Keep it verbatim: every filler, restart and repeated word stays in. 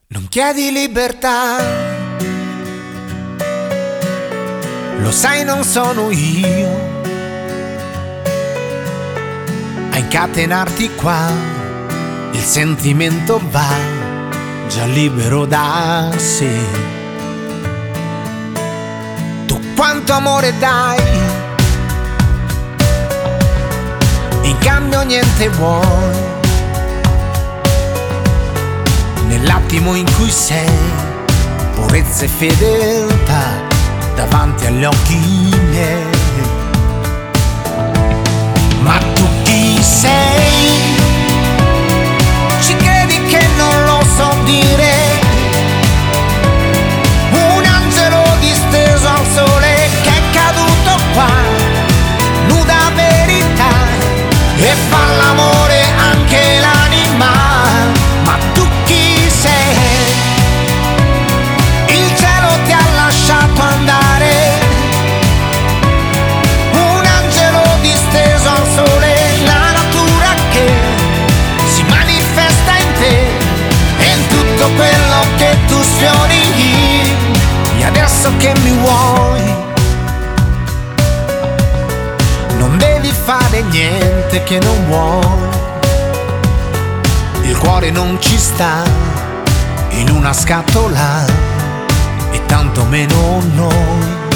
Non chiedi libertà, lo sai non sono io a incatenarti qua, il sentimento va già libero da sé. Tu quanto amore dai, in cambio niente vuoi. Nell'attimo in cui sei, purezza e fedeltà davanti agli occhi miei. Ma tu chi sei? Ci credi che non lo so dire? Un angelo disteso al sole che è caduto qua, nuda verità, e fa l'amore anche l'anima. Ma tu chi sei? Il cielo ti ha lasciato andare, un angelo disteso al sole, la natura che si manifesta in te e in tutto quello che tu sfiori. E adesso che mi vuoi, non devi fare niente che non vuoi. Il cuore non ci sta in una scatola e tanto meno noi.